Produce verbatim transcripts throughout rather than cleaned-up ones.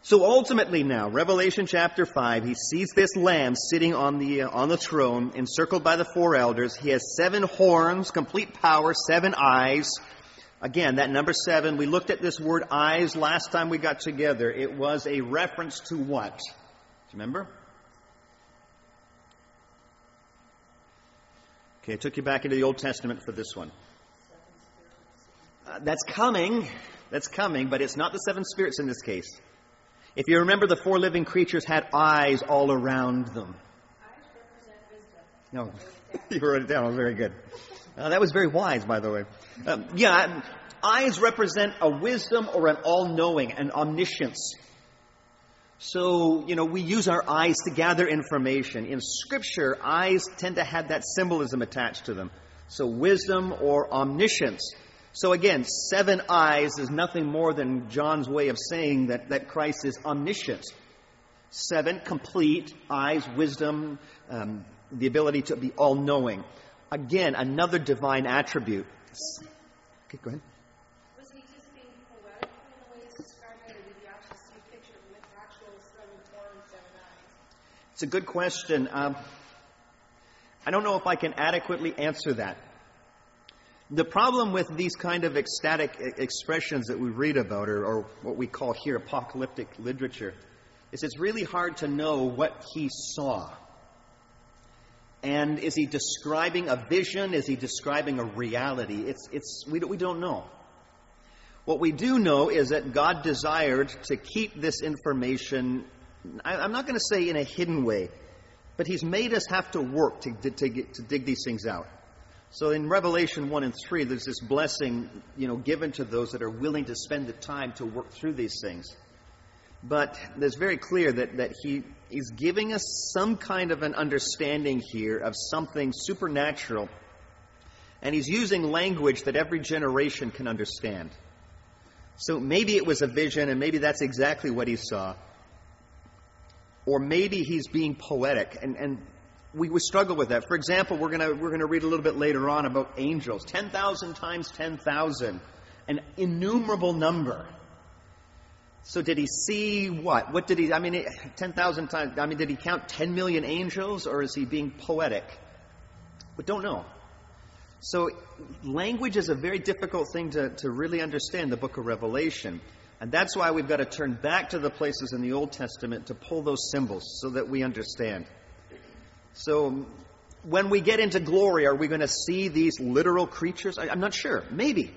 So ultimately now, Revelation chapter five, he sees this Lamb sitting on the uh, on the throne, encircled by the four elders. He has seven horns, complete power, seven eyes. Again, that number seven, we looked at this word eyes last time we got together. It was a reference to what? Do you remember? Okay, I took you back into the Old Testament for this one. Uh, that's coming. That's coming, but it's not the seven spirits in this case. If you remember, the four living creatures had eyes all around them. No, you wrote it down. Very good. Uh, that was very wise, by the way. Um, yeah, eyes represent a wisdom or an all-knowing, an omniscience. So, you know, we use our eyes to gather information. In Scripture, eyes tend to have that symbolism attached to them. So wisdom or omniscience. So again, seven eyes is nothing more than John's way of saying that, that Christ is omniscient. Seven, complete, eyes, wisdom, um, the ability to be all-knowing. Again, another divine attribute. Okay, go ahead. Was he just being poetic in the way he's describing it, or did you actually see a picture with actual seven horns, seven eyes? It's a good question. Um, I don't know if I can adequately answer that. The problem with these kind of ecstatic expressions that we read about, or, or what we call here apocalyptic literature, is it's really hard to know what he saw. And is he describing a vision? Is he describing a reality? It's, it's, we, we don't know. What we do know is that God desired to keep this information, I, I'm not going to say in a hidden way, but he's made us have to work to, to, to, get, to dig these things out. So in Revelation one and three, there's this blessing, you know, given to those that are willing to spend the time to work through these things. But it's very clear that, that he is giving us some kind of an understanding here of something supernatural. And he's using language that every generation can understand. So maybe it was a vision, and maybe that's exactly what he saw. Or maybe he's being poetic, and, and We, we struggle with that. For example, we're going we're gonna read a little bit later on about angels. ten thousand times ten thousand. An innumerable number. So did he see what? What did he, I mean, ten thousand times, I mean, did he count ten million angels, or is he being poetic? We don't know. So language is a very difficult thing to, to really understand, the book of Revelation. And that's why we've got to turn back to the places in the Old Testament to pull those symbols so that we understand. So when we get into glory, are we going to see these literal creatures? I, I'm not sure. Maybe.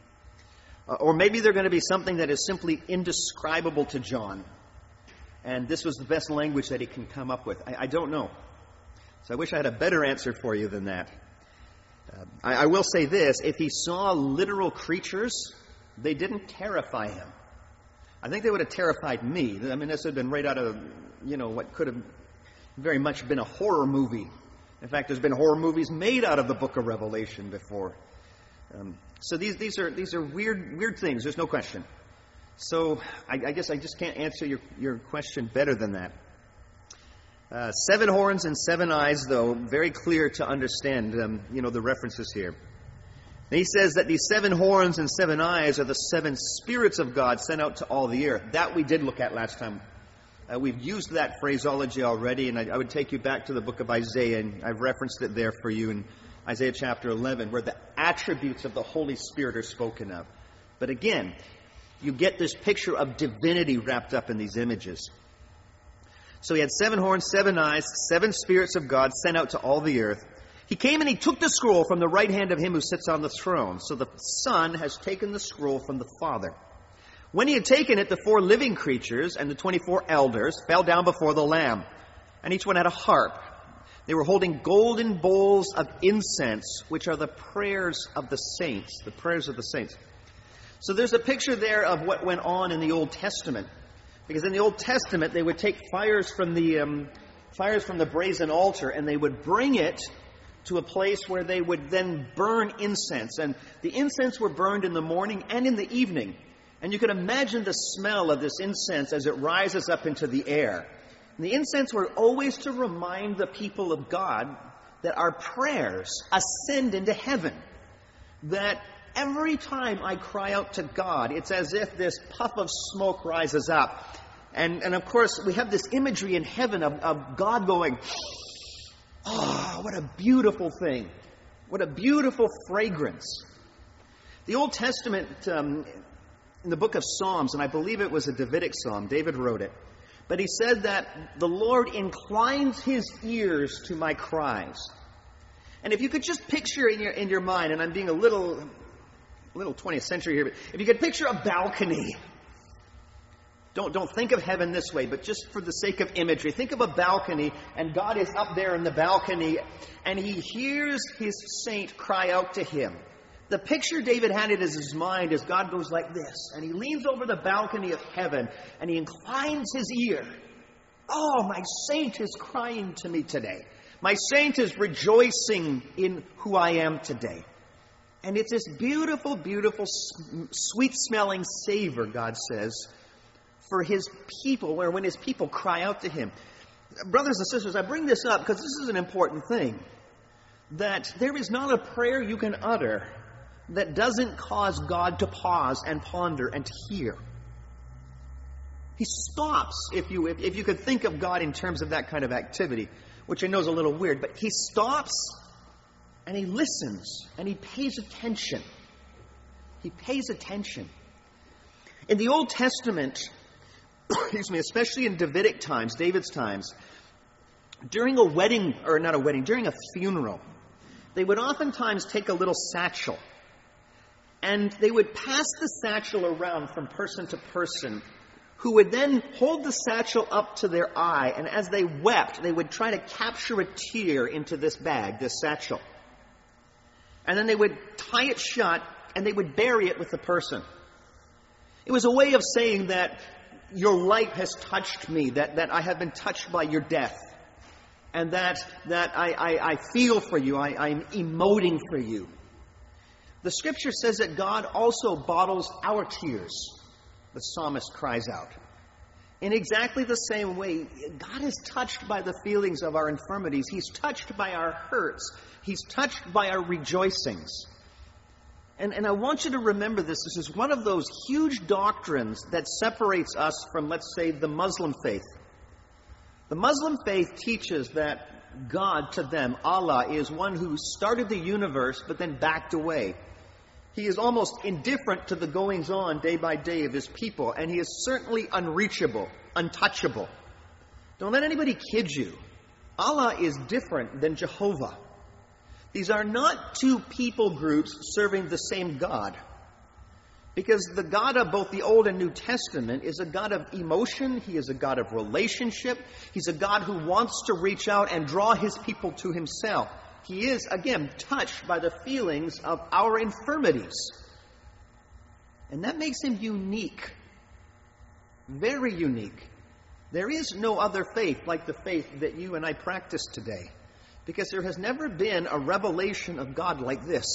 Uh, or maybe they're going to be something that is simply indescribable to John. And this was the best language that he can come up with. I, I don't know. So I wish I had a better answer for you than that. Uh, I, I will say this. If he saw literal creatures, they didn't terrify him. I think they would have terrified me. I mean, this would have been right out of, you know, what could have very much been a horror movie. In fact, there's been horror movies made out of the book of Revelation before. Um, so these these are these are weird weird things. There's no question. So I, I guess I just can't answer your your question better than that. Uh, seven horns and seven eyes, though, very clear to understand. Um, you know the references here. And he says that these seven horns and seven eyes are the seven spirits of God sent out to all the earth. That we did look at last time. Uh, we've used that phraseology already, and I, I would take you back to the book of Isaiah, and I've referenced it there for you in Isaiah chapter eleven, where the attributes of the Holy Spirit are spoken of. But again, you get this picture of divinity wrapped up in these images. So he had seven horns, seven eyes, seven spirits of God sent out to all the earth. He came and he took the scroll from the right hand of him who sits on the throne. So the Son has taken the scroll from the Father. When he had taken it, the four living creatures and the twenty-four elders fell down before the Lamb, and each one had a harp. They were holding golden bowls of incense, which are the prayers of the saints, the prayers of the saints. So there's a picture there of what went on in the Old Testament, because in the Old Testament they would take fires from the um, fires from the brazen altar, and they would bring it to a place where they would then burn incense, and the incense were burned in the morning and in the evening. And you can imagine the smell of this incense as it rises up into the air. And the incense were always to remind the people of God that our prayers ascend into heaven. That every time I cry out to God, it's as if this puff of smoke rises up. And, and of course, we have this imagery in heaven of, of God going, oh, what a beautiful thing. What a beautiful fragrance. The Old Testament, um, in the book of Psalms, and I believe it was a Davidic psalm, David wrote it, but he said that the Lord inclines his ears to my cries. And if you could just picture in your in your mind, and I'm being a little, little twentieth century here, but if you could picture a balcony. Don't, don't think of heaven this way, but just for the sake of imagery, think of a balcony, and God is up there in the balcony, and he hears his saint cry out to him. The picture David had in his mind is God goes like this, and he leans over the balcony of heaven, and he inclines his ear. Oh, my saint is crying to me today. My saint is rejoicing in who I am today. And it's this beautiful, beautiful, sweet-smelling savor, God says, for his people, where when his people cry out to him. Brothers and sisters, I bring this up because this is an important thing. That there is not a prayer you can utter that doesn't cause God to pause and ponder and to hear. He stops, if you if, if you could think of God in terms of that kind of activity, which I know is a little weird, but he stops and he listens and he pays attention. He pays attention. In the Old Testament, excuse me, especially in Davidic times, David's times, during a wedding, or not a wedding, during a funeral, they would oftentimes take a little satchel, and they would pass the satchel around from person to person, who would then hold the satchel up to their eye, and as they wept, they would try to capture a tear into this bag, this satchel. And then they would tie it shut, and they would bury it with the person. It was a way of saying that your light has touched me, that, that I have been touched by your death, and that, that I, I, I feel for you, I, I'm emoting for you. The Scripture says that God also bottles our tears, the psalmist cries out. In exactly the same way, God is touched by the feelings of our infirmities. He's touched by our hurts. He's touched by our rejoicings. And, and I want you to remember this. This is one of those huge doctrines that separates us from, let's say, the Muslim faith. The Muslim faith teaches that God, to them, Allah, is one who started the universe but then backed away. He is almost indifferent to the goings-on day by day of his people, and he is certainly unreachable, untouchable. Don't let anybody kid you. Allah is different than Jehovah. These are not two people groups serving the same God. Because the God of both the Old and New Testament is a God of emotion. He is a God of relationship. He's a God who wants to reach out and draw his people to himself. He is, again, touched by the feelings of our infirmities. And that makes him unique. Very unique. There is no other faith like the faith that you and I practice today. Because there has never been a revelation of God like this.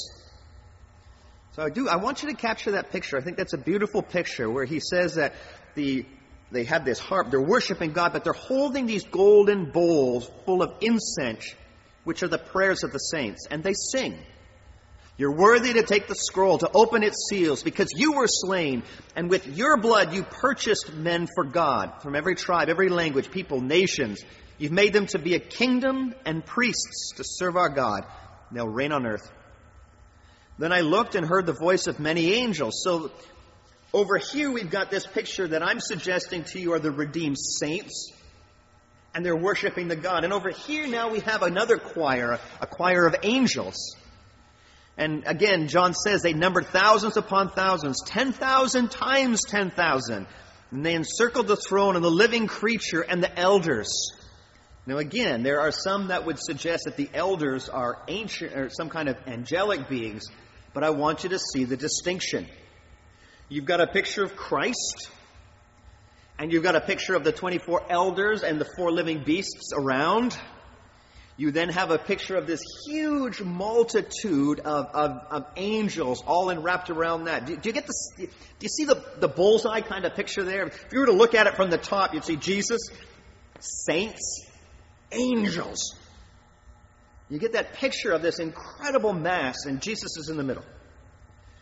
So I do, I want you to capture that picture. I think that's a beautiful picture where he says that the they have this harp, they're worshiping God, but they're holding these golden bowls full of incense, which are the prayers of the saints, and they sing. You're worthy to take the scroll, to open its seals, because you were slain, and with your blood you purchased men for God, from every tribe, every language, people, nations. You've made them to be a kingdom and priests to serve our God. They'll reign on earth. Then I looked and heard the voice of many angels. So over here we've got this picture that I'm suggesting to you are the redeemed saints. And they're worshiping the God. And over here now we have another choir, a choir of angels. And again, John says they numbered thousands upon thousands, ten thousand times ten thousand. And they encircled the throne and the living creature and the elders. Now again, there are some that would suggest that the elders are ancient or some kind of angelic beings, but I want you to see the distinction. You've got a picture of Christ, and you've got a picture of the twenty-four elders and the four living beasts around. You then have a picture of this huge multitude of, of, of angels all enwrapped around that. Do, do you get this? Do you see the, the bullseye kind of picture there? If you were to look at it from the top, you'd see Jesus, saints, angels. You get that picture of this incredible mass, and Jesus is in the middle.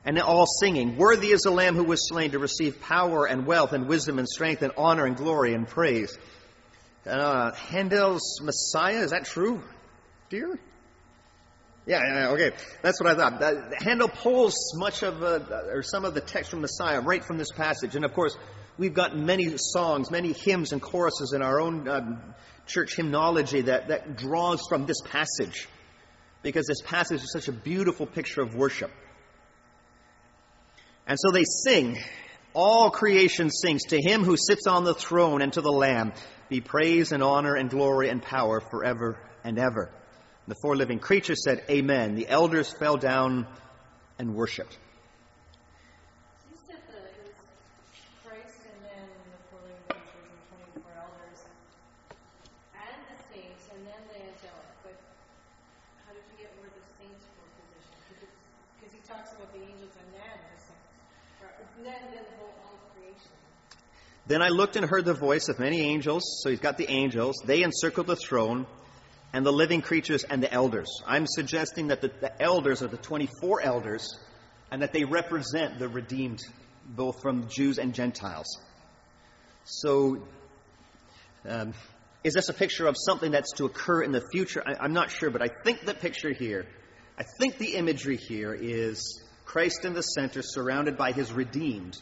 And all singing, "Worthy is the Lamb who was slain to receive power and wealth and wisdom and strength and honor and glory and praise." Uh, Handel's Messiah, is that true, dear? Yeah, yeah, okay. That's what I thought. Uh, Handel pulls much of, uh, or some of the text from Messiah right from this passage. And of course, we've got many songs, many hymns and choruses in our own um, church hymnology that, that draws from this passage. Because this passage is such a beautiful picture of worship. And so they sing. All creation sings. "To him who sits on the throne and to the Lamb be praise and honor and glory and power forever and ever." The four living creatures said, "Amen." The elders fell down and worshipped. You said that it was Christ and then the four living creatures and twenty-four elders and the saints and then the angelic. But how did you get where the saints were positioned? Because he talks about the angels and then the saints. And then, then the whole all creation. Then I looked and heard the voice of many angels. So he's got the angels. They encircled the throne, and the living creatures and the elders. I'm suggesting that the, the elders are the twenty-four elders, and that they represent the redeemed, both from Jews and Gentiles. So, um, is this a picture of something that's to occur in the future? I, I'm not sure, but I think the picture here, I think the imagery here is Christ in the center, surrounded by his redeemed.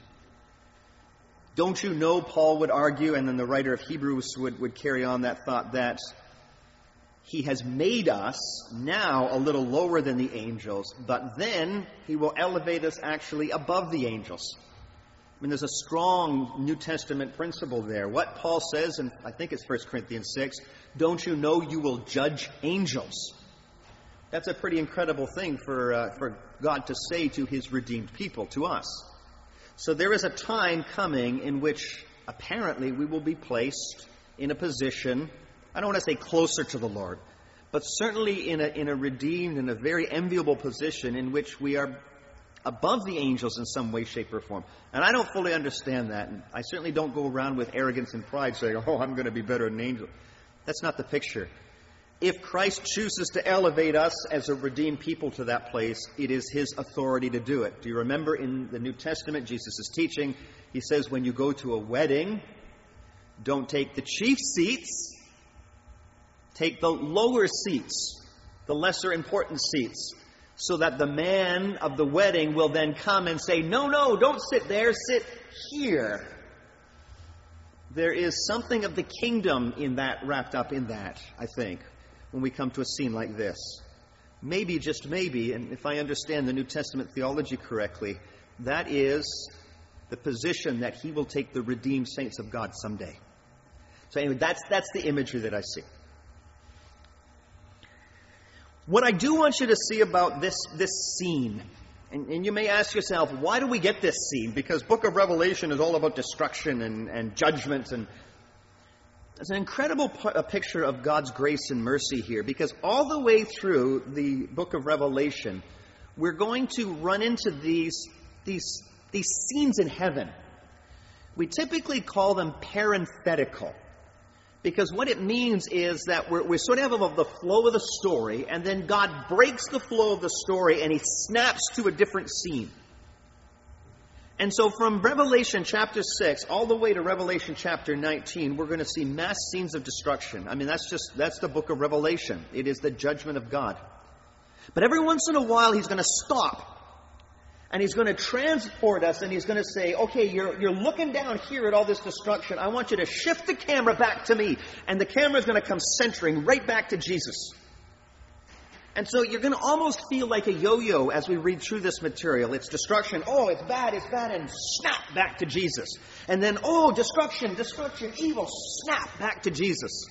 Don't you know, Paul would argue, and then the writer of Hebrews would, would carry on that thought, that he has made us now a little lower than the angels, but then he will elevate us actually above the angels. I mean, there's a strong New Testament principle there. What Paul says, and I think it's First Corinthians six, "Don't you know you will judge angels?" That's a pretty incredible thing for uh, for God to say to his redeemed people, to us. So there is a time coming in which apparently we will be placed in a position, I don't want to say closer to the Lord, but certainly in a, in a redeemed and a very enviable position in which we are above the angels in some way, shape, or form. And I don't fully understand that. And I certainly don't go around with arrogance and pride saying, "Oh, I'm going to be better than an angel." That's not the picture. If Christ chooses to elevate us as a redeemed people to that place, it is his authority to do it. Do you remember in the New Testament, Jesus' teaching, he says when you go to a wedding, don't take the chief seats, take the lower seats, the lesser important seats, so that the man of the wedding will then come and say, "No, no, don't sit there, sit here." There is something of the kingdom in that, wrapped up in that, I think, when we come to a scene like this. Maybe, just maybe, and if I understand the New Testament theology correctly, that is the position that he will take the redeemed saints of God someday. So anyway, that's, that's the imagery that I see. What I do want you to see about this, this scene, and, and you may ask yourself, why do we get this scene? Because Book of Revelation is all about destruction and, and judgment, and it's an incredible p- a picture of God's grace and mercy here, because all the way through the Book of Revelation, we're going to run into these, these, these scenes in heaven. We typically call them parenthetical, because what it means is that we're, we're sort of of the flow of the story, and then God breaks the flow of the story and he snaps to a different scene. And so from Revelation chapter six all the way to Revelation chapter nineteen, we're going to see mass scenes of destruction. I mean, that's just, that's the book of Revelation. It is the judgment of God. But every once in a while, he's going to stop. And he's going to transport us, and he's going to say, "Okay, you're, you're looking down here at all this destruction. I want you to shift the camera back to me." And the camera is going to come centering right back to Jesus. And so you're going to almost feel like a yo-yo as we read through this material. It's destruction. Oh, it's bad, it's bad, and snap back to Jesus. And then, oh, destruction, destruction, evil, snap back to Jesus.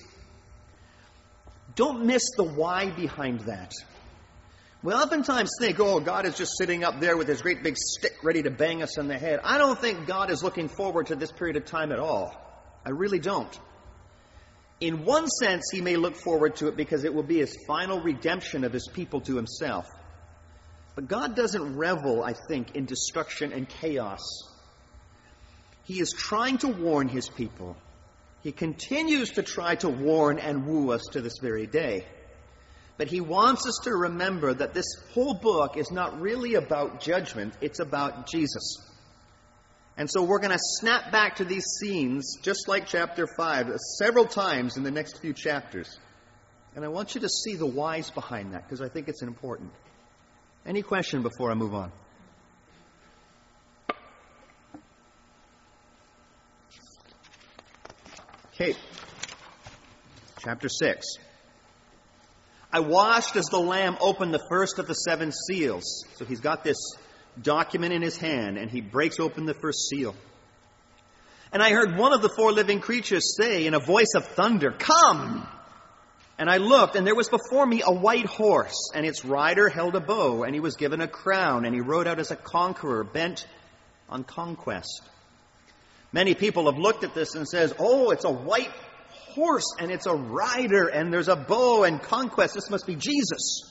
Don't miss the why behind that. We oftentimes think, oh, God is just sitting up there with his great big stick ready to bang us on the head. I don't think God is looking forward to this period of time at all. I really don't. In one sense, he may look forward to it because it will be his final redemption of his people to himself. But God doesn't revel, I think, in destruction and chaos. He is trying to warn his people. He continues to try to warn and woo us to this very day. But he wants us to remember that this whole book is not really about judgment, it's about Jesus. And so we're going to snap back to these scenes, just like chapter five, several times in the next few chapters. And I want you to see the whys behind that, because I think it's important. Any question before I move on? Okay. Chapter six. I watched as the Lamb opened the first of the seven seals. So he's got this document in his hand, and he breaks open the first seal. And I heard one of the four living creatures say in a voice of thunder, "Come!" And I looked, and there was before me a white horse, and its rider held a bow, and he was given a crown, and he rode out as a conqueror, bent on conquest. Many people have looked at this and says, "Oh, it's a white horse, and it's a rider, and there's a bow and conquest. This must be Jesus."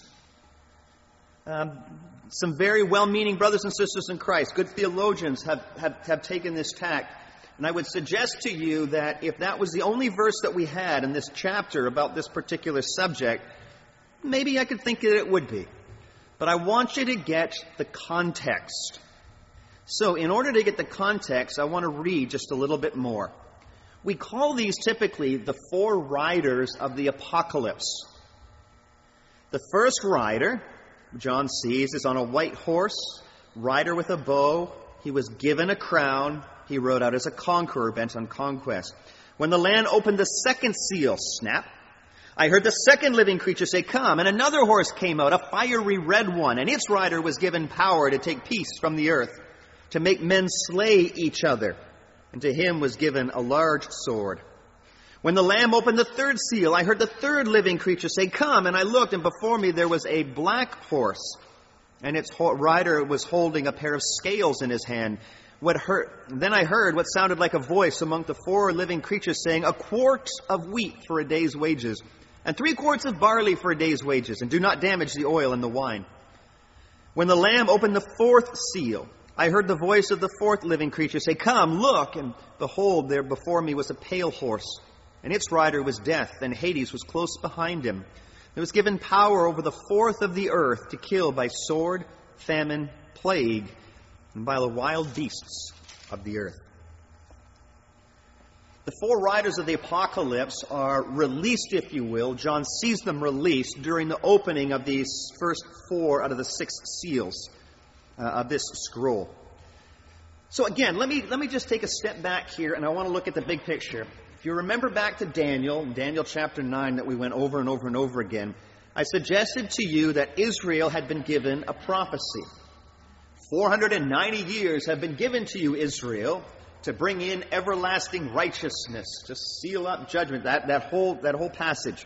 Um, some very well-meaning brothers and sisters in Christ, good theologians, have, have, have taken this tack. And I would suggest to you that if that was the only verse that we had in this chapter about this particular subject, maybe I could think that it would be. But I want you to get the context. So in order to get the context, I want to read just a little bit more. We call these typically the four riders of the apocalypse. The first rider, John sees, is on a white horse, rider with a bow. He was given a crown. He rode out as a conqueror, bent on conquest. When the Lamb opened the second seal, snap, I heard the second living creature say, "Come." And another horse came out, a fiery red one, and its rider was given power to take peace from the earth, to make men slay each other. And to him was given a large sword. When the Lamb opened the third seal, I heard the third living creature say, "Come." And I looked, and before me there was a black horse, and its rider was holding a pair of scales in his hand. What heard, then I heard what sounded like a voice among the four living creatures saying, "A quart of wheat for a day's wages, and three quarts of barley for a day's wages, and do not damage the oil and the wine." When the Lamb opened the fourth seal, I heard the voice of the fourth living creature say, "Come, look." And behold, there before me was a pale horse, and its rider was Death, and Hades was close behind him. It was given power over the fourth of the earth to kill by sword, famine, plague, and by the wild beasts of the earth. The four riders of the apocalypse are released, if you will. John sees them released during the opening of these first four out of the six seals uh, of this scroll. So again, let me let me just take a step back here, and I want to look at the big picture. If you remember back to Daniel, Daniel chapter nine that we went over and over and over again, I suggested to you that Israel had been given a prophecy. four hundred ninety years have been given to you, Israel, to bring in everlasting righteousness, to seal up judgment, that, that whole that whole passage.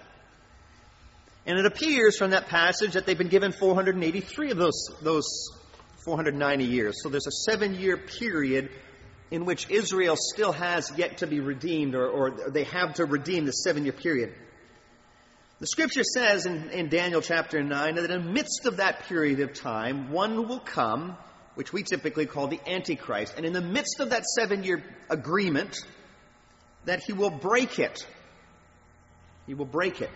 And it appears from that passage that they've been given four hundred eighty-three of those, those four hundred ninety years. So there's a seven-year period in which Israel still has yet to be redeemed, or, or they have to redeem the seven-year period. The scripture says in, in Daniel chapter nine that in the midst of that period of time, one will come, which we typically call the Antichrist. And in the midst of that seven-year agreement, that he will break it. He will break it.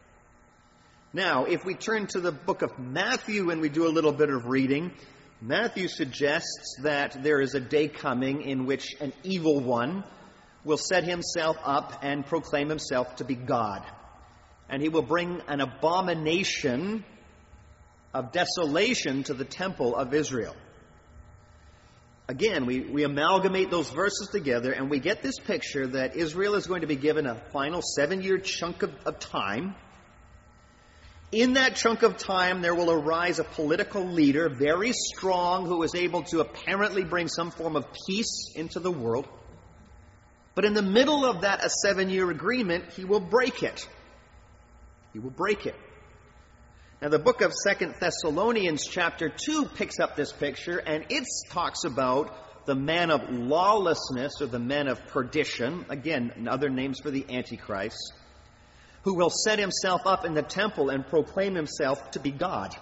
Now, if we turn to the book of Matthew and we do a little bit of reading, Matthew suggests that there is a day coming in which an evil one will set himself up and proclaim himself to be God. And he will bring an abomination of desolation to the temple of Israel. Again, we, we amalgamate those verses together, and we get this picture that Israel is going to be given a final seven-year chunk of, of time. In that chunk of time, there will arise a political leader, very strong, who is able to apparently bring some form of peace into the world. But in the middle of that a seven-year agreement, he will break it. He will break it. Now, the book of Second Thessalonians chapter two picks up this picture, and it talks about the man of lawlessness, or the man of perdition, again, other names for the Antichrist, who will set himself up in the temple and proclaim himself to be God.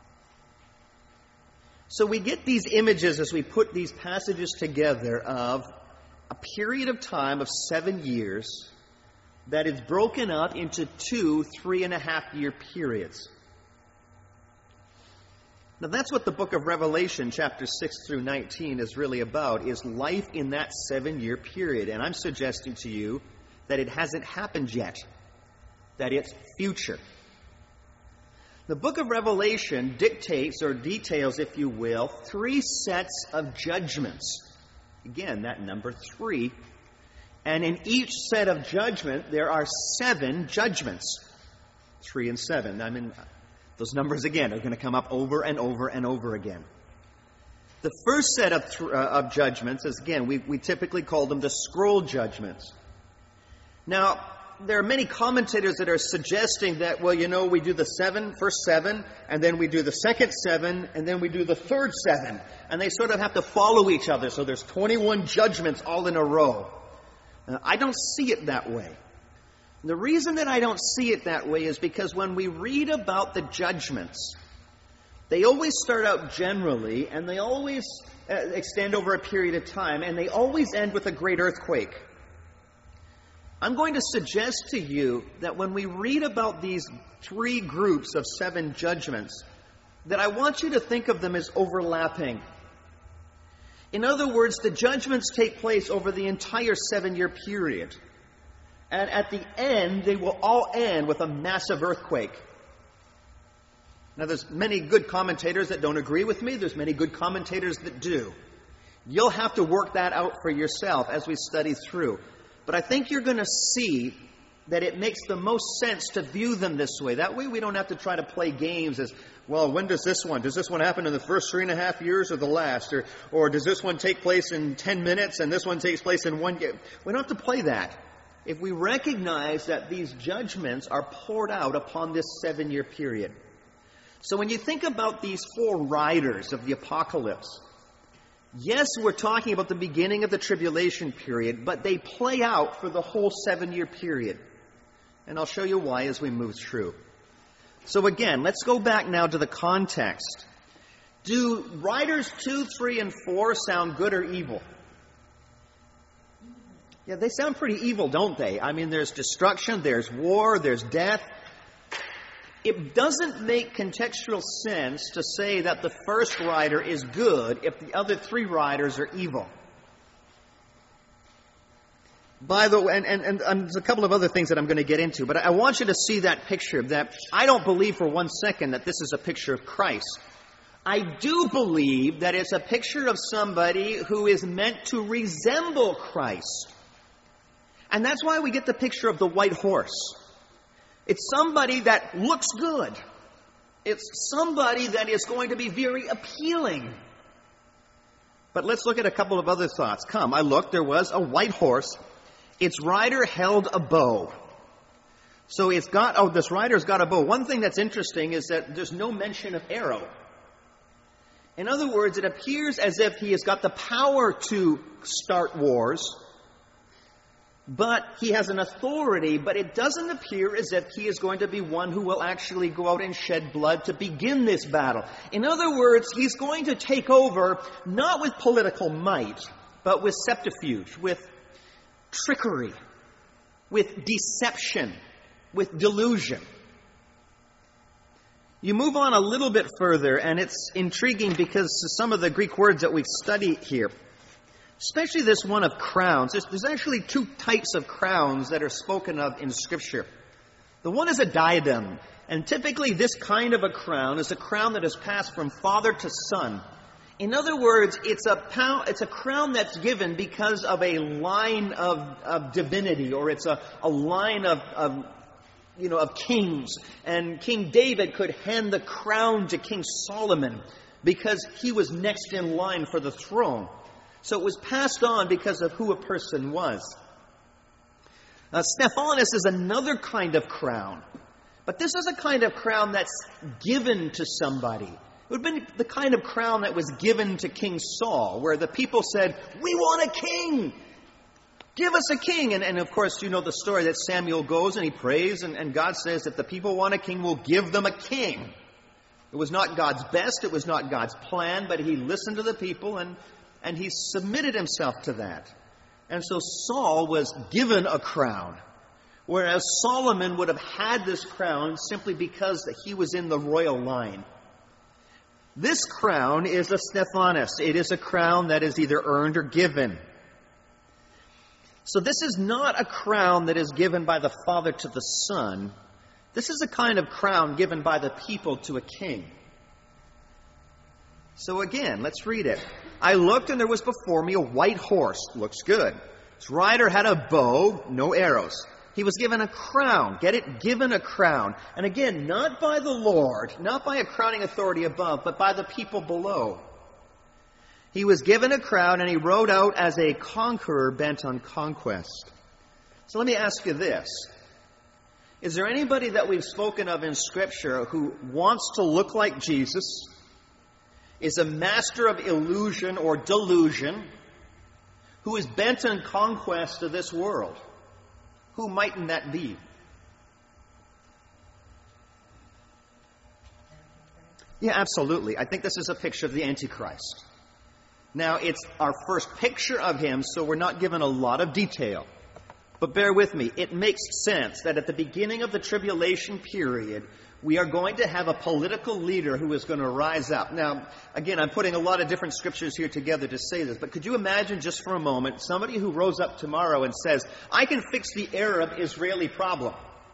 So we get these images as we put these passages together of a period of time of seven years that is broken up into two three and a half year periods. Now that's what the book of Revelation, chapters six through nineteen, is really about, is life in that seven-year period. And I'm suggesting to you that it hasn't happened yet, that it's future. The book of Revelation dictates, or details, if you will, three sets of judgments. Again, that number three. And in each set of judgment, there are seven judgments. Three and seven. I mean, those numbers, again, are going to come up over and over and over again. The first set of, th- uh, of judgments is, again, we, we typically call them the scroll judgments. Now, there are many commentators that are suggesting that, well, you know, we do the seven, first seven, and then we do the second seven, and then we do the third seven. And they sort of have to follow each other. So there's twenty-one judgments all in a row. Uh, I don't see it that way. The reason that I don't see it that way is because when we read about the judgments, they always start out generally, and they always uh, extend over a period of time, and they always end with a great earthquake. I'm going to suggest to you that when we read about these three groups of seven judgments, that I want you to think of them as overlapping. In other words, the judgments take place over the entire seven-year period. And at the end, they will all end with a massive earthquake. Now, there's many good commentators that don't agree with me. There's many good commentators that do. You'll have to work that out for yourself as we study through. But I think you're going to see that it makes the most sense to view them this way. That way we don't have to try to play games as, well, when does this one? Does this one happen in the first three and a half years or the last? Or, or does this one take place in ten minutes and this one takes place in one year? We don't have to play that. If we recognize that these judgments are poured out upon this seven-year period. So when you think about these four riders of the apocalypse, yes, we're talking about the beginning of the tribulation period, but they play out for the whole seven-year period. And I'll show you why as we move through. So again, let's go back now to the context. Do riders two, three, and four sound good or evil? Yeah, they sound pretty evil, don't they? I mean, there's destruction, there's war, there's death. It doesn't make contextual sense to say that the first rider is good if the other three riders are evil. By the way, and, and, and, and there's a couple of other things that I'm going to get into, but I want you to see that picture. That I don't believe for one second that this is a picture of Christ. I do believe that it's a picture of somebody who is meant to resemble Christ. And that's why we get the picture of the white horse. It's somebody that looks good. It's somebody that is going to be very appealing. But let's look at a couple of other thoughts. Come, I looked, there was a white horse. Its rider held a bow. So it's got, oh, this rider's got a bow. One thing that's interesting is that there's no mention of arrow. In other words, it appears as if he has got the power to start wars, but he has an authority, but it doesn't appear as if he is going to be one who will actually go out and shed blood to begin this battle. In other words, he's going to take over not with political might, but with subterfuge, with trickery, with deception, with delusion. You move on a little bit further, and it's intriguing because some of the Greek words that we've studied here, especially this one of crowns. There's, there's actually two types of crowns that are spoken of in Scripture. The one is a diadem. And typically this kind of a crown is a crown that is passed from father to son. In other words, it's a, pound, it's a crown that's given because of a line of, of divinity, or it's a, a line of, of, you know, of kings. And King David could hand the crown to King Solomon because he was next in line for the throne. So it was passed on because of who a person was. Uh, Stephanus is another kind of crown. But this is a kind of crown that's given to somebody. It would have been the kind of crown that was given to King Saul, where the people said, "We want a king! Give us a king!" And, and of course, you know the story that Samuel goes and he prays, and, and God says that the people want a king, we'll give them a king. It was not God's best, it was not God's plan, but he listened to the people and And he submitted himself to that. And so Saul was given a crown. Whereas Solomon would have had this crown simply because he was in the royal line. This crown is a Stephanos. It is a crown that is either earned or given. So this is not a crown that is given by the Father to the Son. This is a kind of crown given by the people to a king. So again, let's read it. I looked, and there was before me a white horse. Looks good. Its rider had a bow, no arrows. He was given a crown. Get it? Given a crown. And again, not by the Lord, not by a crowning authority above, but by the people below. He was given a crown, and he rode out as a conqueror bent on conquest. So let me ask you this. Is there anybody that we've spoken of in Scripture who wants to look like Jesus, is a master of illusion or delusion, who is bent on conquest of this world? Who mightn't that be? Yeah, absolutely. I think this is a picture of the Antichrist. Now, it's our first picture of him, so we're not given a lot of detail. But bear with me. It makes sense that at the beginning of the tribulation period, we are going to have a political leader who is going to rise up. Now, again, I'm putting a lot of different scriptures here together to say this, but could you imagine just for a moment somebody who rose up tomorrow and says, I can fix the Arab-Israeli problem?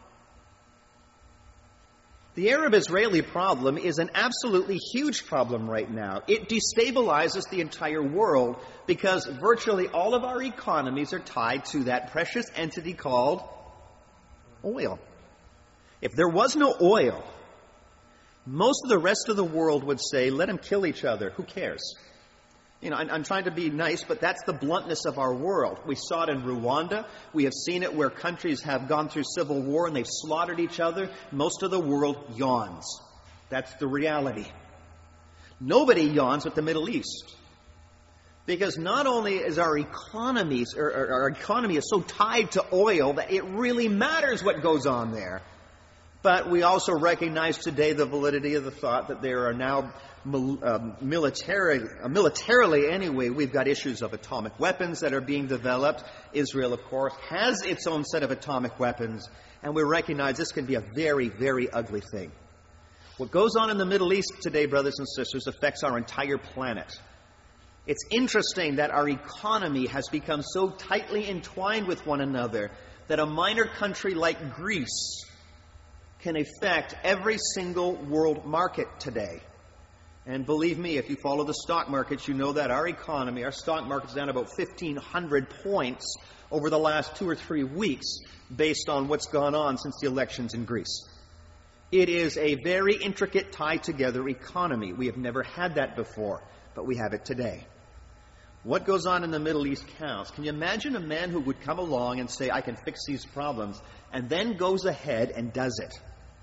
The Arab-Israeli problem is an absolutely huge problem right now. It destabilizes the entire world because virtually all of our economies are tied to that precious entity called oil. If there was no oil, most of the rest of the world would say, let them kill each other. Who cares? You know, I'm, I'm trying to be nice, but that's the bluntness of our world. We saw it in Rwanda. We have seen it where countries have gone through civil war and they've slaughtered each other. Most of the world yawns. That's the reality. Nobody yawns with the Middle East. Because not only is our economies, or, or our economy is so tied to oil that it really matters what goes on there, but we also recognize today the validity of the thought that there are now um, military, uh, militarily anyway, we've got issues of atomic weapons that are being developed. Israel, of course, has its own set of atomic weapons, and we recognize this can be a very, very ugly thing. What goes on in the Middle East today, brothers and sisters, affects our entire planet. It's interesting that our economy has become so tightly entwined with one another that a minor country like Greece can affect every single world market today. And believe me, if you follow the stock markets, you know that our economy, our stock market's down about fifteen hundred points over the last two or three weeks based on what's gone on since the elections in Greece. It is a very intricate, tied-together economy. We have never had that before, but we have it today. What goes on in the Middle East counts. Can you imagine a man who would come along and say, I can fix these problems, and then goes ahead and does it?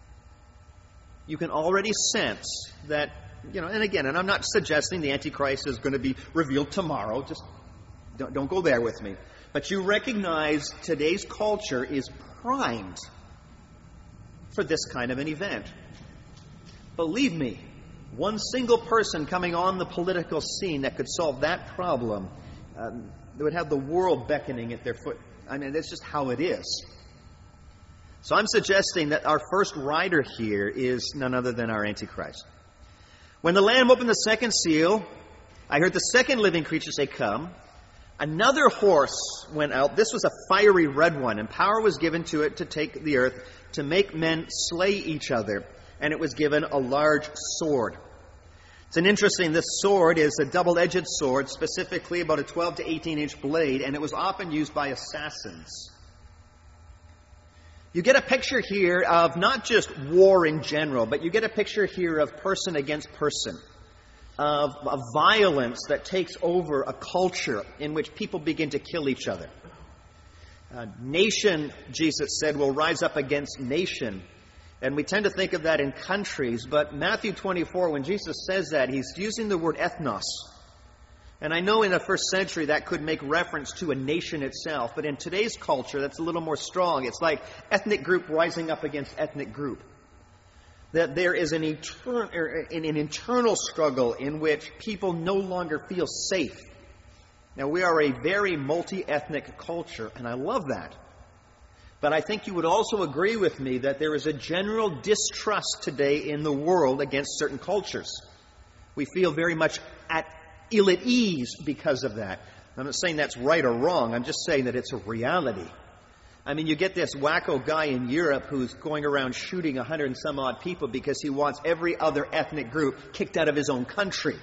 You can already sense that, you know, and again, and I'm not suggesting the Antichrist is going to be revealed tomorrow. Just don't, don't go there with me. But you recognize today's culture is primed for this kind of an event. Believe me, one single person coming on the political scene that could solve that problem, um, they would have the world beckoning at their foot. I mean, that's just how it is. So I'm suggesting that our first rider here is none other than our Antichrist. When the Lamb opened the second seal, I heard the second living creature say, come. Another horse went out. This was a fiery red one, and power was given to it to take the earth, to make men slay each other. And it was given a large sword. It's an interesting, this sword is a double-edged sword, specifically about a twelve to eighteen inch blade, and it was often used by assassins. You get a picture here of not just war in general, but you get a picture here of person against person, of, of violence that takes over a culture in which people begin to kill each other. Uh, nation, Jesus said, will rise up against nation. And we tend to think of that in countries, but Matthew twenty-four, when Jesus says that, he's using the word ethnos. And I know in the first century that could make reference to a nation itself, but in today's culture that's a little more strong. It's like ethnic group rising up against ethnic group. That there is an, etern- an internal struggle in which people no longer feel safe. Now, we are a very multi-ethnic culture, and I love that. But I think you would also agree with me that there is a general distrust today in the world against certain cultures. We feel very much at ill at ease because of that. I'm not saying that's right or wrong. I'm just saying that it's a reality. I mean, you get this wacko guy in Europe who's going around shooting a hundred and some odd people because he wants every other ethnic group kicked out of his own country.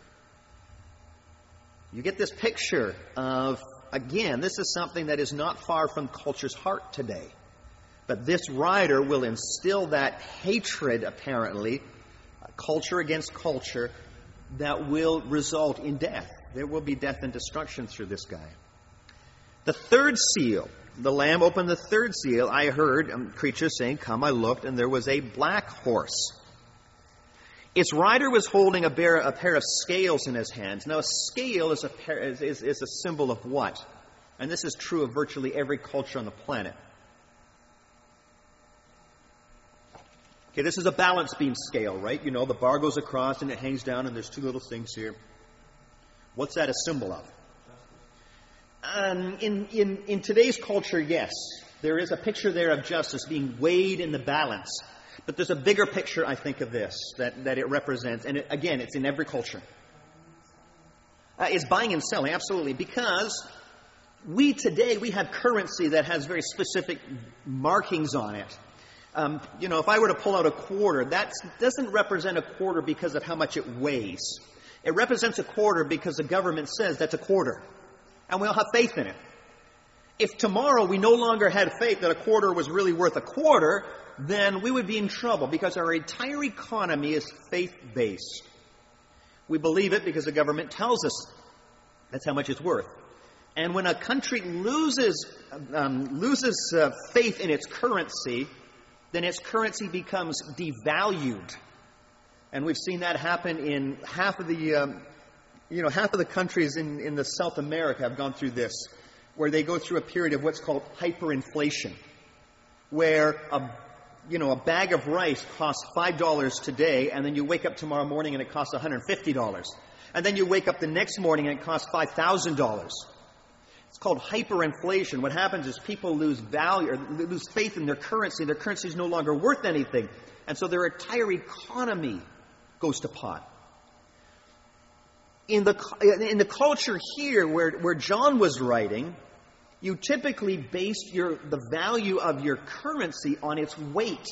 You get this picture of, again, this is something that is not far from culture's heart today. But this writer will instill that hatred, apparently, culture against culture, that will result in death. There will be death and destruction through this guy. The third seal. The Lamb opened the third seal. I heard a creature saying, "Come," I looked, and there was a black horse. Its rider was holding a pair, a pair of scales in his hands. Now, a scale is a, pair, is, is, is a symbol of what? And this is true of virtually every culture on the planet. Okay, this is a balance beam scale, right? You know, the bar goes across and it hangs down, and there's two little things here. What's that a symbol of? Um, in, in, in today's culture, yes, there is a picture there of justice being weighed in the balance. But there's a bigger picture, I think, of this that, that it represents. And it, again, it's in every culture. Uh, it's buying and selling, absolutely. Because we today, we have currency that has very specific markings on it. Um, you know, if I were to pull out a quarter, that doesn't represent a quarter because of how much it weighs. It represents a quarter because the government says that's a quarter. And we all have faith in it. If tomorrow we no longer had faith that a quarter was really worth a quarter, then we would be in trouble because our entire economy is faith-based. We believe it because the government tells us that's how much it's worth. And when a country loses um, loses uh, faith in its currency, then its currency becomes devalued. And we've seen that happen in half of the, um, you know, half of the countries in, in the South America have gone through this, where they go through a period of what's called hyperinflation, where a, you know, a bag of rice costs five dollars today, and then you wake up tomorrow morning and it costs one hundred fifty dollars. And then you wake up the next morning and it costs five thousand dollars. It's called hyperinflation. What happens is people lose value, or lose faith in their currency. Their currency is no longer worth anything. And so their entire economy goes to pot. In the, in the culture here where, where John was writing, you typically based your, the value of your currency on its weight.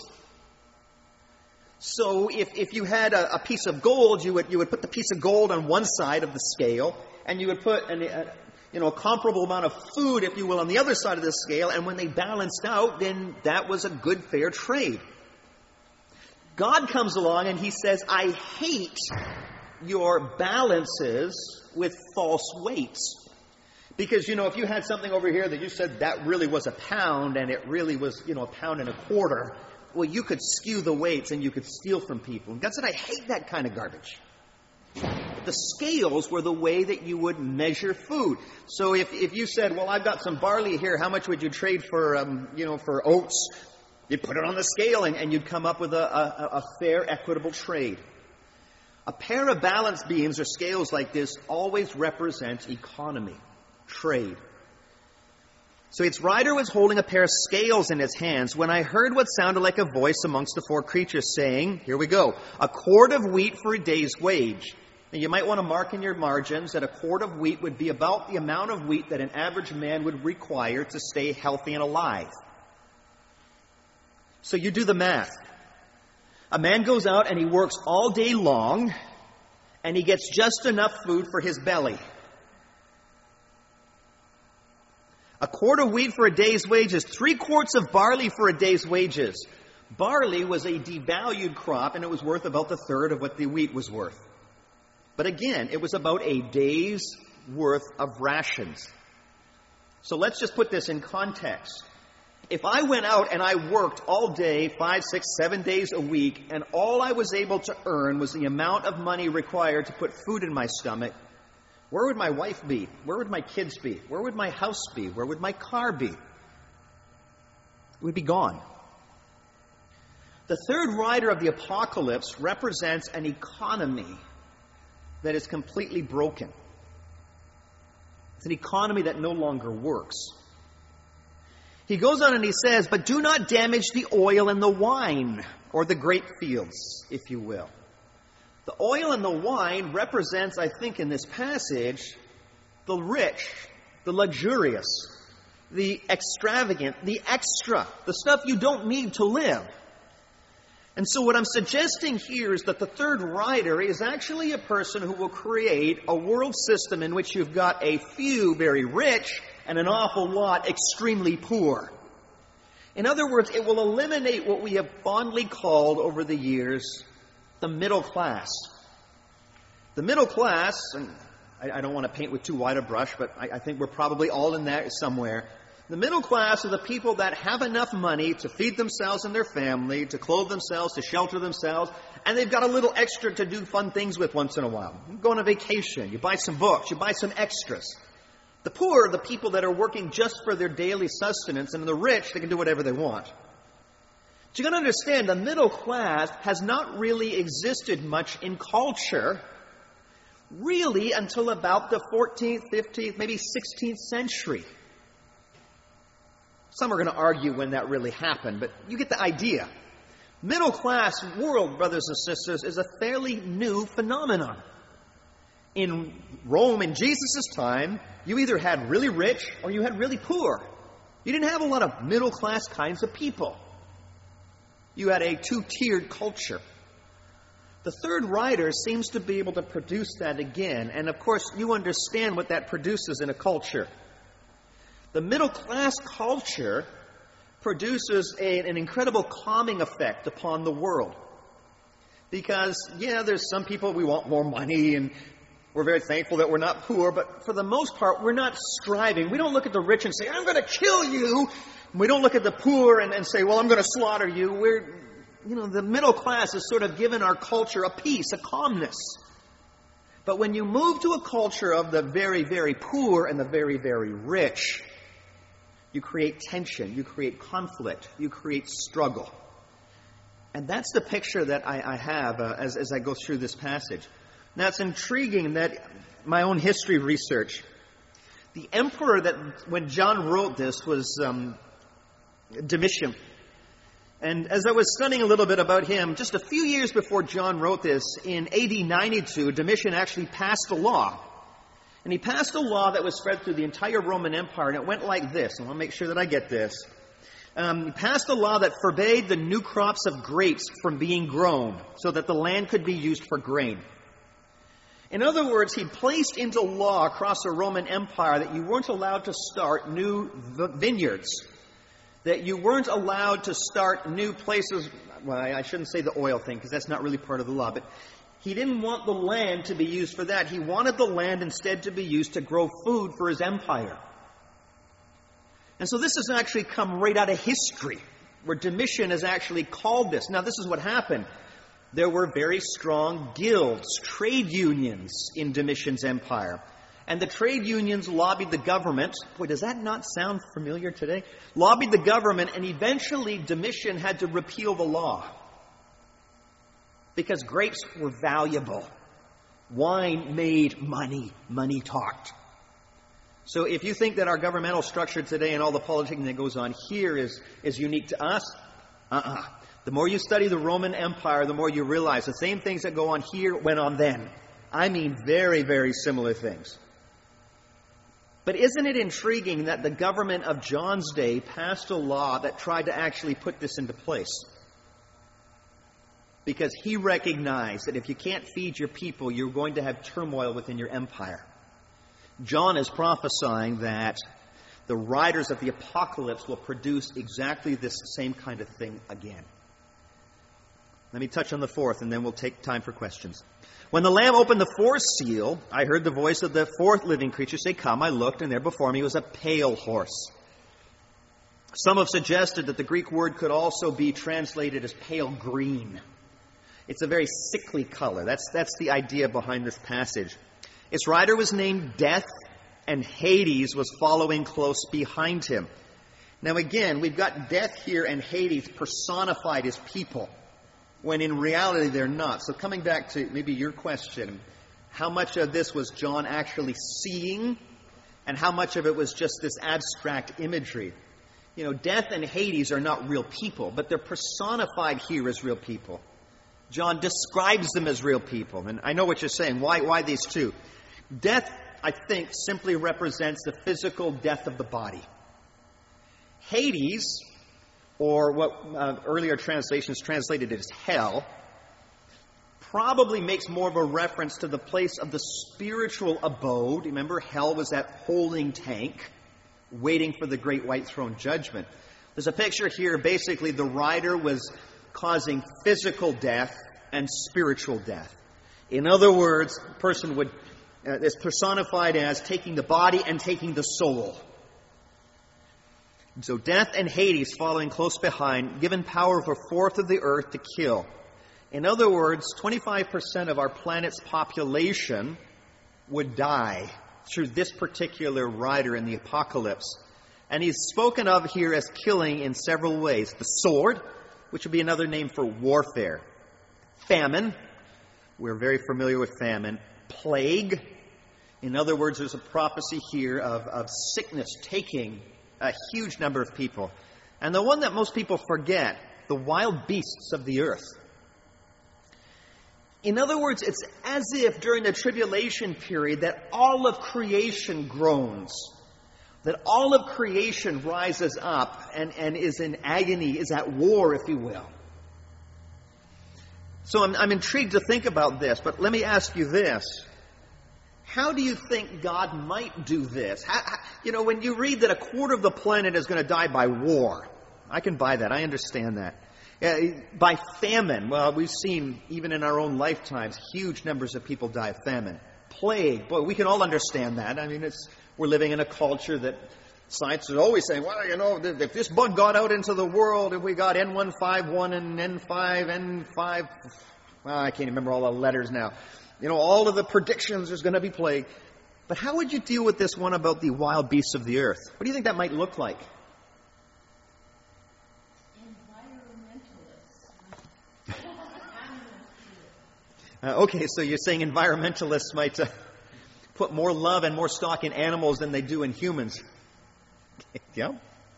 So if, if you had a, a piece of gold, you would, you would put the piece of gold on one side of the scale, and you would put an, a, you know, a comparable amount of food, if you will, on the other side of the scale, and when they balanced out, then that was a good, fair trade. God comes along and he says, I hate your balances with false weights. Because, you know, if you had something over here that you said that really was a pound and it really was, you know, a pound and a quarter, well, you could skew the weights and you could steal from people. And God said, I hate that kind of garbage. But the scales were the way that you would measure food. So if, if you said, well, I've got some barley here, how much would you trade for, um, you know, for oats? You'd put it on the scale and, and you'd come up with a, a, a fair, equitable trade. A pair of balance beams or scales like this always represent economy, trade. So its rider was holding a pair of scales in his hands when I heard what sounded like a voice amongst the four creatures saying, here we go, a quart of wheat for a day's wage. Now you might want to mark in your margins that a quart of wheat would be about the amount of wheat that an average man would require to stay healthy and alive. So you do the math. A man goes out and he works all day long and he gets just enough food for his belly. A quart of wheat for a day's wages, three quarts of barley for a day's wages. Barley was a devalued crop and it was worth about the third of what the wheat was worth. But again, it was about a day's worth of rations. So let's just put this in context. If I went out and I worked all day, five, six, seven days a week, and all I was able to earn was the amount of money required to put food in my stomach, where would my wife be? Where would my kids be? Where would my house be? Where would my car be? It would be gone. The third rider of the apocalypse represents an economy that is completely broken. It's an economy that no longer works. He goes on and he says, but do not damage the oil and the wine, or the grape fields, if you will. The oil and the wine represents, I think, in this passage, the rich, the luxurious, the extravagant, the extra, the stuff you don't need to live. And so what I'm suggesting here is that the third rider is actually a person who will create a world system in which you've got a few very rich and an awful lot extremely poor. In other words, it will eliminate what we have fondly called over the years the middle class. The middle class, and I, I don't want to paint with too wide a brush, but I, I think we're probably all in there somewhere. The middle class are the people that have enough money to feed themselves and their family, to clothe themselves, to shelter themselves, and they've got a little extra to do fun things with once in a while. You go on a vacation, you buy some books, you buy some extras. The poor are the people that are working just for their daily sustenance, and the rich, they can do whatever they want. But you got to understand, the middle class has not really existed much in culture, really until about the fourteenth, fifteenth, maybe sixteenth century. Some are going to argue when that really happened, but you get the idea. Middle class world, brothers and sisters, is a fairly new phenomenon. In Rome, in Jesus' time, you either had really rich or you had really poor. You didn't have a lot of middle class kinds of people. You had a two-tiered culture. The third rider seems to be able to produce that again, and of course you understand what that produces in a culture. The middle-class culture produces a, an incredible calming effect upon the world. Because, yeah, there's some people, we want more money, and we're very thankful that we're not poor, but for the most part, we're not striving. We don't look at the rich and say, I'm going to kill you. We don't look at the poor and, and say, well, I'm going to slaughter you. We're, you know, the middle class has sort of given our culture a peace, a calmness. But when you move to a culture of the very, very poor and the very, very rich, you create tension, you create conflict, you create struggle. And that's the picture that I, I have uh, as, as I go through this passage. Now, it's intriguing that my own history research, the emperor that, when John wrote this, was um, Domitian. And as I was studying a little bit about him, just a few years before John wrote this, in A D ninety-two, Domitian actually passed a law. And he passed a law that was spread through the entire Roman Empire, and it went like this. I want to make sure that I get this. Um, he passed a law that forbade the new crops of grapes from being grown, so that the land could be used for grain. In other words, he placed into law across the Roman Empire that you weren't allowed to start new vineyards, that you weren't allowed to start new places. Well, I shouldn't say the oil thing, because that's not really part of the law, but he didn't want the land to be used for that. He wanted the land instead to be used to grow food for his empire. And so this has actually come right out of history, where Domitian has actually called this. Now, this is what happened. There were very strong guilds, trade unions in Domitian's empire. And the trade unions lobbied the government. Boy, does that not sound familiar today? Lobbied the government, and eventually Domitian had to repeal the law. Because grapes were valuable. Wine made money. Money talked. So if you think that our governmental structure today and all the politics that goes on here is, is unique to us, uh-uh. The more you study the Roman Empire, the more you realize the same things that go on here went on then. I mean very, very similar things. But isn't it intriguing that the government of John's day passed a law that tried to actually put this into place? Because he recognized that if you can't feed your people, you're going to have turmoil within your empire. John is prophesying that the riders of the apocalypse will produce exactly this same kind of thing again. Let me touch on the fourth, and then we'll take time for questions. When the Lamb opened the fourth seal, I heard the voice of the fourth living creature say, "Come." I looked, and there before me was a pale horse. Some have suggested that the Greek word could also be translated as pale green. It's a very sickly color. That's, that's the idea behind this passage. Its rider was named Death, and Hades was following close behind him. Now again, we've got Death here and Hades personified as people, when in reality they're not. So coming back to maybe your question, how much of this was John actually seeing, and how much of it was just this abstract imagery? You know, death and Hades are not real people, but they're personified here as real people. John describes them as real people. And I know what you're saying. Why, why these two? Death, I think, simply represents the physical death of the body. Hades, or what uh, earlier translations translated as hell, probably makes more of a reference to the place of the spiritual abode. Remember, hell was that holding tank waiting for the great white throne judgment. There's a picture here. Basically, the rider was causing physical death and spiritual death. In other words, a person would uh, is personified as taking the body and taking the soul. And so death and Hades following close behind, given power of a fourth of the earth to kill. In other words, twenty-five percent of our planet's population would die through this particular rider in the apocalypse. And he's spoken of here as killing in several ways. The sword, which would be another name for warfare. Famine. We're very familiar with famine. Plague. In other words, there's a prophecy here of, of sickness taking a huge number of people. And the one that most people forget, the wild beasts of the earth. In other words, it's as if during the tribulation period that all of creation groans. That all of creation rises up and, and is in agony, is at war, if you will. So I'm, I'm intrigued to think about this, but let me ask you this. How do you think God might do this? How, how, you know, when you read that a quarter of the planet is going to die by war, I can buy that. I understand that. Uh, by famine, well, we've seen, even in our own lifetimes, huge numbers of people die of famine. Plague, boy, we can all understand that. I mean, it's, we're living in a culture that science is always saying, well, you know, if this bug got out into the world, if we got N one fifty-one and N five, N five, well, I can't remember all the letters now. You know, all of the predictions, there's going to be plague. But how would you deal with this one about the wild beasts of the earth? What do you think that might look like? Uh, okay, so you're saying environmentalists might uh, put more love and more stock in animals than they do in humans. Yeah?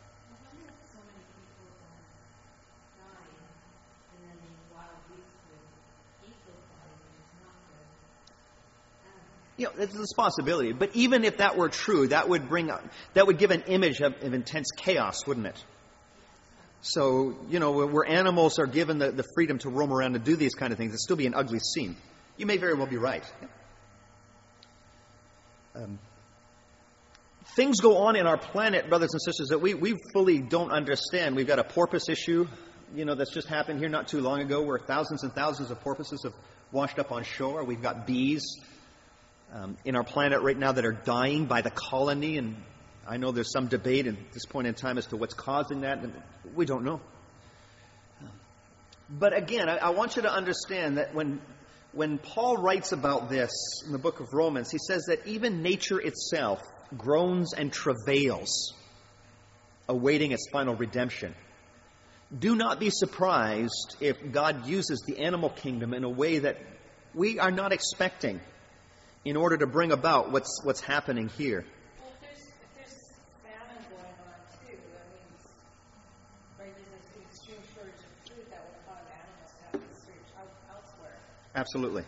You know, it's a possibility. But even if that were true, that would bring up, that would give an image of, of intense chaos, wouldn't it? So, you know, where animals are given the, the freedom to roam around and do these kind of things, it'd still be an ugly scene. You may very well be right. Um, things go on in our planet, brothers and sisters, that we, we fully don't understand. We've got a porpoise issue, you know, that's just happened here not too long ago, where thousands and thousands of porpoises have washed up on shore. We've got bees um, in our planet right now that are dying by the colony, and I know there's some debate at this point in time as to what's causing that, and we don't know. But again, I, I want you to understand that when, when Paul writes about this in the book of Romans, he says that even nature itself groans and travails, awaiting its final redemption. Do not be surprised if God uses the animal kingdom in a way that we are not expecting in order to bring about what's, what's happening here. Absolutely.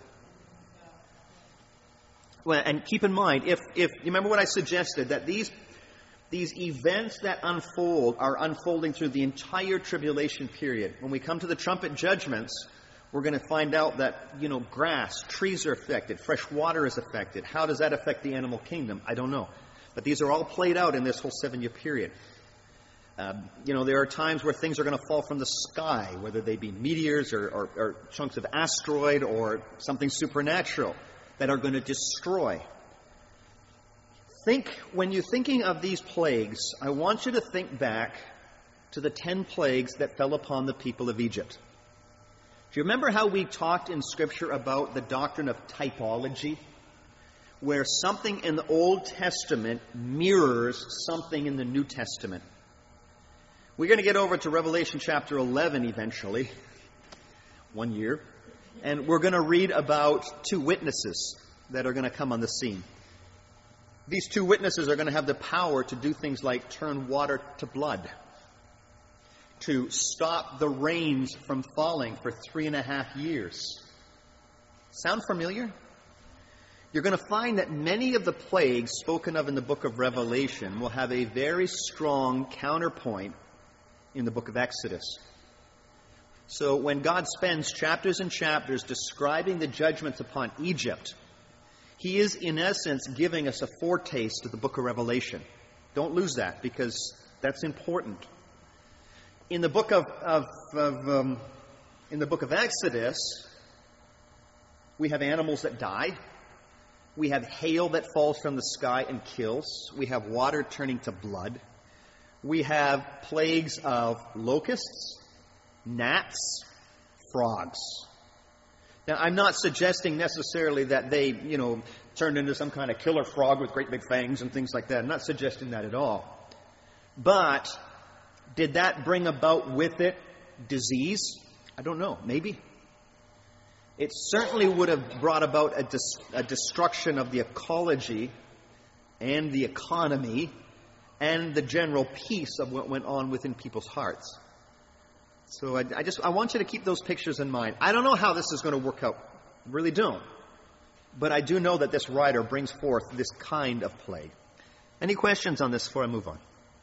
Well, and keep in mind, if, if you remember what I suggested, that these, these events that unfold are unfolding through the entire tribulation period. When we come to the trumpet judgments, we're going to find out that, you know, grass, trees are affected, fresh water is affected. How does that affect the animal kingdom? I don't know. But these are all played out in this whole seven-year period. Um, you know, there are times where things are going to fall from the sky, whether they be meteors or, or, or chunks of asteroid or something supernatural that are going to destroy. Think, when you're thinking of these plagues, I want you to think back to the ten plagues that fell upon the people of Egypt. Do you remember how we talked in Scripture about the doctrine of typology? Where something in the Old Testament mirrors something in the New Testament. We're going to get over to Revelation chapter eleven eventually, one year, and we're going to read about two witnesses that are going to come on the scene. These two witnesses are going to have the power to do things like turn water to blood. to stop the rains from falling for three and a half years. Sound familiar? You're going to find that many of the plagues spoken of in the book of Revelation will have a very strong counterpoint in the book of Exodus. So when God spends chapters and chapters describing the judgments upon Egypt, He is, in essence, giving us a foretaste of the book of Revelation. Don't lose that, because that's important. In the book of, of, of um, in the book of Exodus, we have animals that die. We have hail that falls from the sky and kills. We have water turning to blood. We have plagues of locusts, gnats, frogs. Now, I'm not suggesting necessarily that they, you know, turned into some kind of killer frog with great big fangs and things like that. I'm not suggesting that at all. But did that bring about with it disease? I don't know. Maybe. It certainly would have brought about a, dis- a destruction of the ecology and the economy and the general peace of what went on within people's hearts. So I, I just I want you to keep those pictures in mind. I don't know how this is going to work out. I really don't. But I do know that this writer brings forth this kind of plague. Any questions on this before I move on?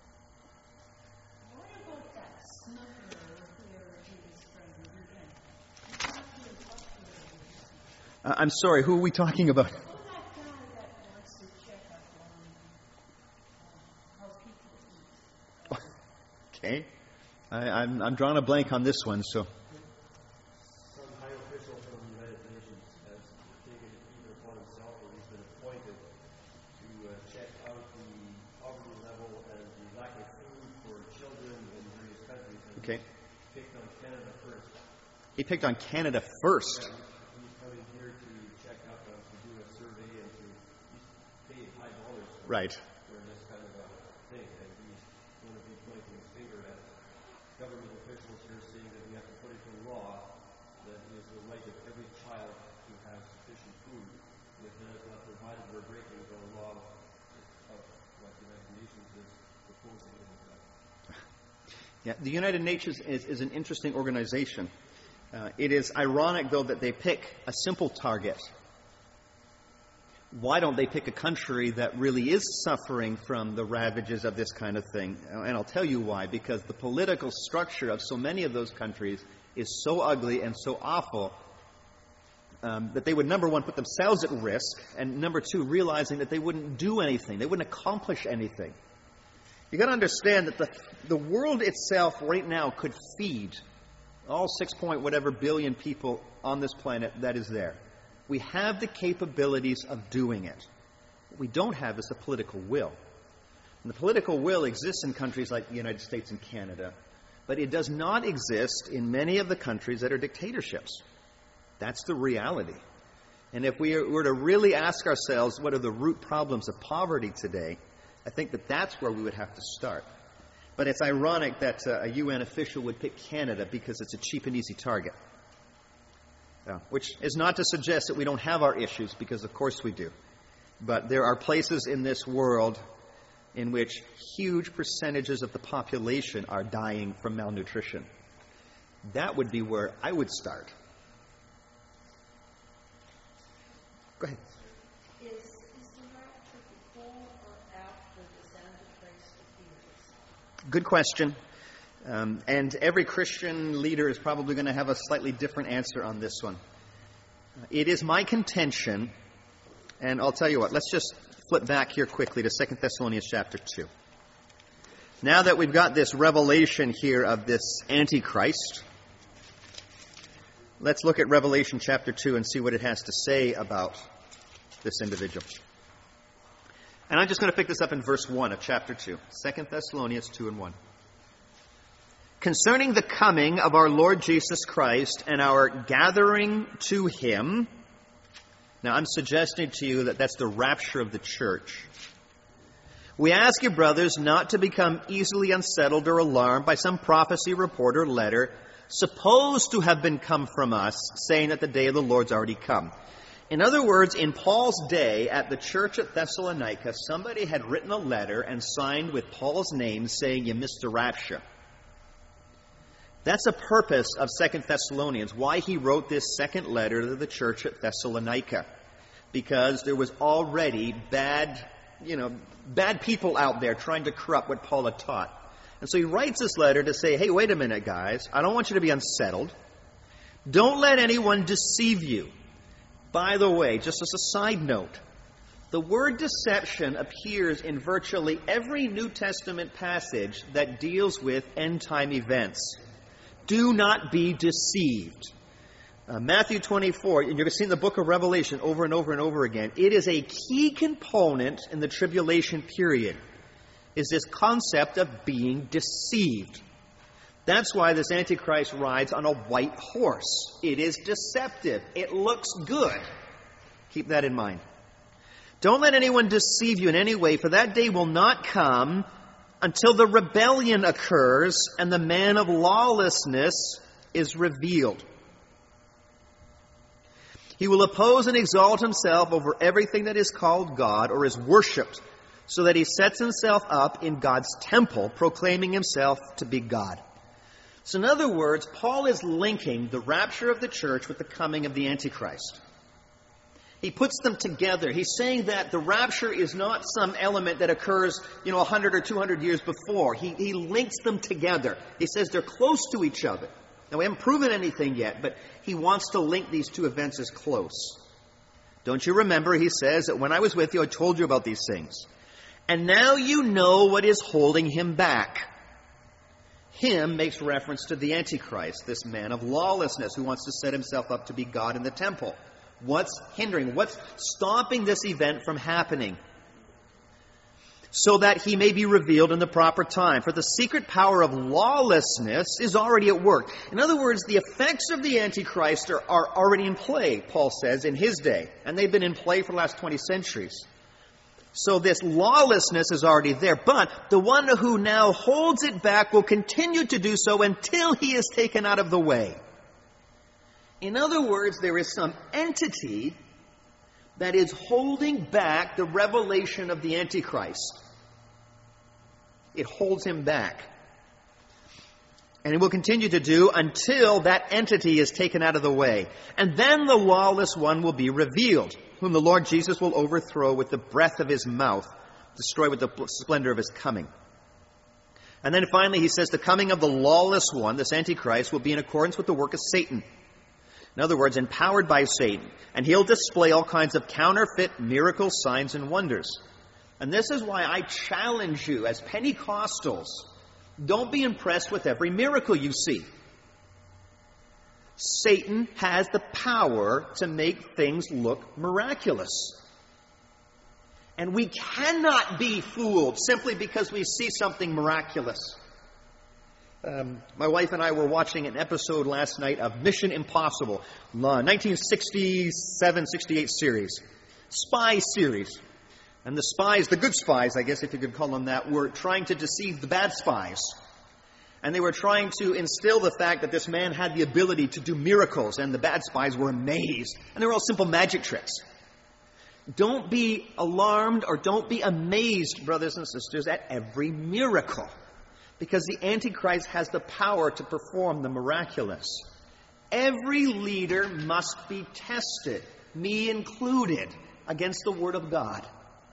What about that snuffer here he was trying to again? Uh, I'm sorry, who are we talking about? What about that guy that wants to check up on um, how people eat? Okay. I, I'm, I'm drawing a blank on this one, so... Some high official from the United Nations has taken it either upon himself or he's been appointed to uh, check out the poverty level and the lack of food for children in various countries. And Okay. He picked on Canada first. He picked on Canada first. Yeah, he's, he's coming here to check up on, to do a survey and to he's paid high dollars for, Right. for this kind of a thing. And he's going to be pointing his finger at government officials here, saying that we have to put into law that it is the right of every child to have sufficient food. And if that is not provided, we're breaking the law of, of what the United Nations is proposing. Yeah, the United Nations is, is an interesting organization. Uh, it is ironic, though, that they pick a simple target. Why don't they pick a country that really is suffering from the ravages of this kind of thing? And I'll tell you why. Because the political structure of so many of those countries is so ugly and so awful um, that they would, number one, put themselves at risk, and number two, realizing that they wouldn't do anything. They wouldn't accomplish anything. You've got to understand that the, the world itself right now could feed all six point whatever billion people on this planet that is there. We have the capabilities of doing it. What we don't have is the political will. And the political will exists in countries like the United States and Canada, but it does not exist in many of the countries that are dictatorships. That's the reality. And if we were to really ask ourselves what are the root problems of poverty today, I think that that's where we would have to start. But it's ironic that uh, a U N official would pick Canada because it's a cheap and easy target. Uh, which is not to suggest that we don't have our issues, because of course we do. But there are places in this world in which huge percentages of the population are dying from malnutrition. That would be where I would start. Go ahead. Is, is the rapture before or after this Antichrist appears? Good question. Um, and every Christian leader is probably going to have a slightly different answer on this one. It is my contention, and I'll tell you what, let's just flip back here quickly to Second Thessalonians chapter two. Now that we've got this revelation here of this Antichrist, let's look at Revelation chapter two and see what it has to say about this individual. And I'm just going to pick this up in verse one of chapter two. Second Thessalonians two and one. Concerning the coming of our Lord Jesus Christ and our gathering to Him. Now, I'm suggesting to you that that's the rapture of the church. We ask you, brothers, not to become easily unsettled or alarmed by some prophecy, report, or letter supposed to have been come from us, saying that the day of the Lord's already come. In other words, in Paul's day at the church at Thessalonica, somebody had written a letter and signed with Paul's name saying you missed the rapture. That's a purpose of Second Thessalonians, why he wrote this second letter to the church at Thessalonica. Because there was already bad, you know, bad people out there trying to corrupt what Paul had taught. And so he writes this letter to say, hey, wait a minute, guys. I don't want you to be unsettled. Don't let anyone deceive you. By the way, just as a side note, the word deception appears in virtually every New Testament passage that deals with end-time events. Do not be deceived. Uh, Matthew twenty-four, and you're going to see in the book of Revelation over and over and over again, it is a key component in the tribulation period, is this concept of being deceived. That's why this Antichrist rides on a white horse. It is deceptive. It looks good. Keep that in mind. Don't let anyone deceive you in any way, for that day will not come until the rebellion occurs and the man of lawlessness is revealed. He will oppose and exalt himself over everything that is called God or is worshipped, so that he sets himself up in God's temple, proclaiming himself to be God. So in other words, Paul is linking the rapture of the church with the coming of the Antichrist. He puts them together. He's saying that the rapture is not some element that occurs, you know, one hundred or two hundred years before. He, he links them together. He says they're close to each other. Now, we haven't proven anything yet, but he wants to link these two events as close. Don't you remember, he says, that when I was with you, I told you about these things. And now you know what is holding him back. Him makes reference to the Antichrist, this man of lawlessness who wants to set himself up to be God in the temple. What's hindering? What's stopping this event from happening? So that he may be revealed in the proper time. For the secret power of lawlessness is already at work. In other words, the effects of the Antichrist are, are already in play, Paul says, in his day. And they've been in play for the last twenty centuries. So this lawlessness is already there. But the one who now holds it back will continue to do so until he is taken out of the way. In other words, there is some entity that is holding back the revelation of the Antichrist. It holds him back. And it will continue to do until that entity is taken out of the way. And then the lawless one will be revealed, whom the Lord Jesus will overthrow with the breath of his mouth, destroy with the splendor of his coming. And then finally he says the coming of the lawless one, this Antichrist, will be in accordance with the work of Satan. In other words, empowered by Satan. And he'll display all kinds of counterfeit miracles, signs, and wonders. And this is why I challenge you as Pentecostals, don't be impressed with every miracle you see. Satan has the power to make things look miraculous. And we cannot be fooled simply because we see something miraculous. Um, my wife and I were watching an episode last night of Mission Impossible, nineteen sixty-seven sixty-eight series, spy series. And the spies, the good spies, I guess if you could call them that, were trying to deceive the bad spies. And they were trying to instill the fact that this man had the ability to do miracles, and the bad spies were amazed. And they were all simple magic tricks. Don't be alarmed or don't be amazed, brothers and sisters, at every miracle. Because the Antichrist has the power to perform the miraculous. Every leader must be tested, me included, against the Word of God.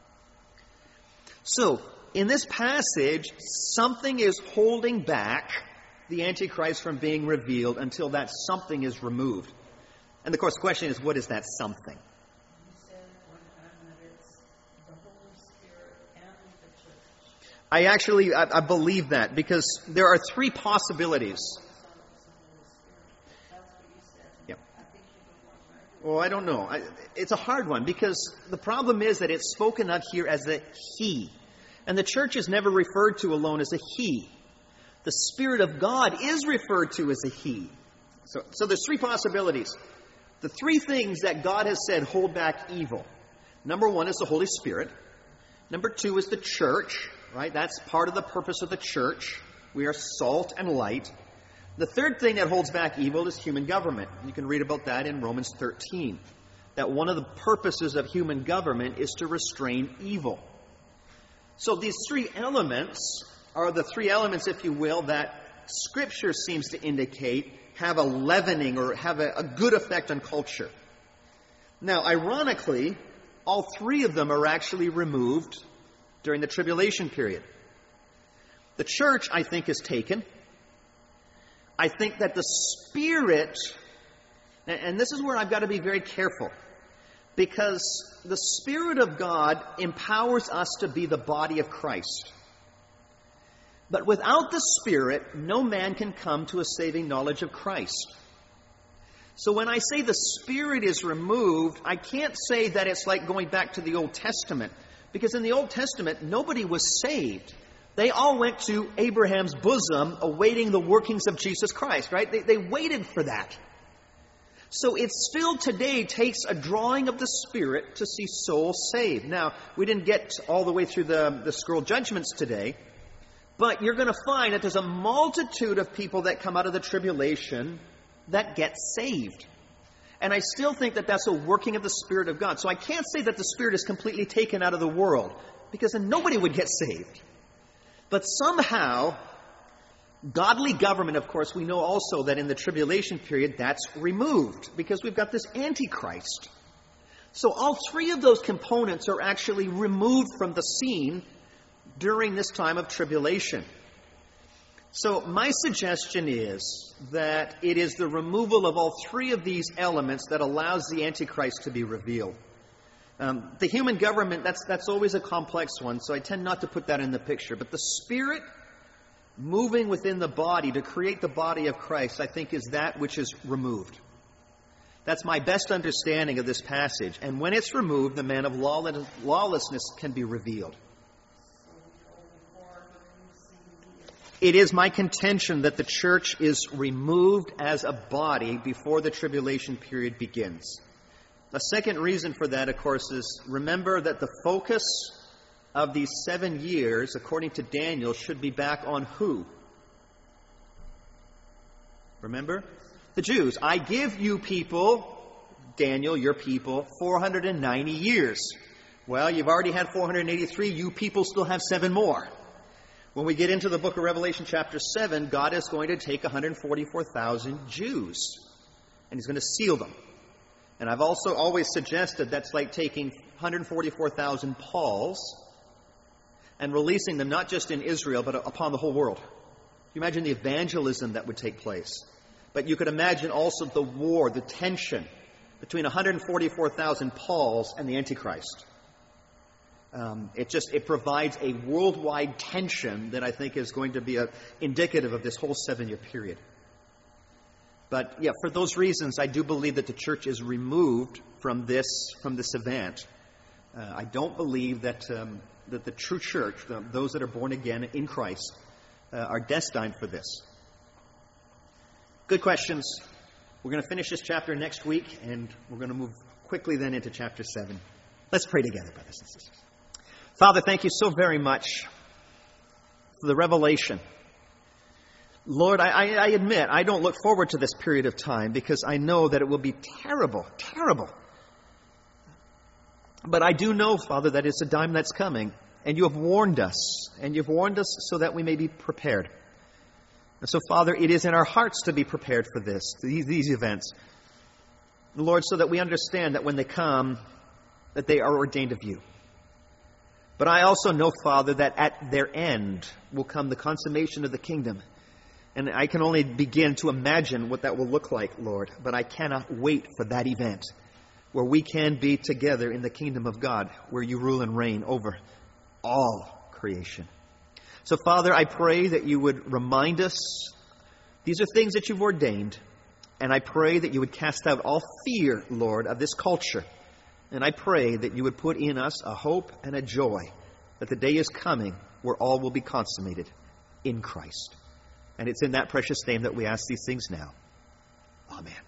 So, in this passage, something is holding back the Antichrist from being revealed until that something is removed. And of course, the question is, what is that something? I actually, I, I believe that, because there are three possibilities. Yeah. Well, I don't know. I, it's a hard one, because the problem is that it's spoken of here as a he. And the church is never referred to alone as a he. The Spirit of God is referred to as a he. So, so there's three possibilities. The three things that God has said hold back evil. Number one is the Holy Spirit. Number two is the church. Right? That's part of the purpose of the church. We are salt and light. The third thing that holds back evil is human government. You can read about that in Romans thirteen. That one of the purposes of human government is to restrain evil. So these three elements are the three elements, if you will, that Scripture seems to indicate have a leavening or have a, a good effect on culture. Now, ironically, all three of them are actually removed during the tribulation period. The church, I think, is taken. I think that the Spirit, and this is where I've got to be very careful, because the Spirit of God empowers us to be the body of Christ. But without the Spirit, no man can come to a saving knowledge of Christ. So when I say the Spirit is removed, I can't say that it's like going back to the Old Testament. Because in the Old Testament, nobody was saved. They all went to Abraham's bosom awaiting the workings of Jesus Christ, right? They, they waited for that. So it still today takes a drawing of the Spirit to see souls saved. Now, we didn't get all the way through the, the scroll judgments today, but you're going to find that there's a multitude of people that come out of the tribulation that get saved. And I still think that that's a working of the Spirit of God. So I can't say that the Spirit is completely taken out of the world, because then nobody would get saved. But somehow, godly government, of course, we know also that in the tribulation period, that's removed, because we've got this Antichrist. So all three of those components are actually removed from the scene during this time of tribulation. So my suggestion is that it is the removal of all three of these elements that allows the Antichrist to be revealed. Um, the human government, that's, that's always a complex one, so I tend not to put that in the picture. But the Spirit moving within the body to create the body of Christ, I think, is that which is removed. That's my best understanding of this passage. And when it's removed, the man of lawlessness can be revealed. It is my contention that the church is removed as a body before the tribulation period begins. A second reason for that, of course, is remember that the focus of these seven years, according to Daniel, should be back on who? Remember? The Jews. I give you people, Daniel, your people, four hundred ninety years. Well, you've already had four hundred eighty-three. You people still have seven more. When we get into the book of Revelation chapter seven, God is going to take one hundred forty-four thousand Jews, and He's going to seal them. And I've also always suggested that's like taking one hundred forty-four thousand Pauls and releasing them not just in Israel, but upon the whole world. Can you imagine the evangelism that would take place? But you could imagine also the war, the tension between one hundred forty-four thousand Pauls and the Antichrist. Um, it just it provides a worldwide tension that I think is going to be a, indicative of this whole seven-year period. But yeah, for those reasons, I do believe that the church is removed from this from this event. Uh, I don't believe that um, that the true church, the, those that are born again in Christ, uh, are destined for this. Good questions. We're going to finish this chapter next week, and we're going to move quickly then into chapter seven. Let's pray together, brothers and sisters. Father, thank you so very much for the revelation. Lord, I, I, I admit I don't look forward to this period of time because I know that it will be terrible, terrible. But I do know, Father, that it's a time that's coming, and you have warned us, and you've warned us so that we may be prepared. And so, Father, it is in our hearts to be prepared for this, these, these events. Lord, so that we understand that when they come, that they are ordained of you. But I also know, Father, that at their end will come the consummation of the kingdom. And I can only begin to imagine what that will look like, Lord. But I cannot wait for that event where we can be together in the kingdom of God, where you rule and reign over all creation. So, Father, I pray that you would remind us, these are things that you've ordained. And I pray that you would cast out all fear, Lord, of this culture. And I pray that you would put in us a hope and a joy that the day is coming where all will be consummated in Christ. And it's in that precious name that we ask these things now. Amen.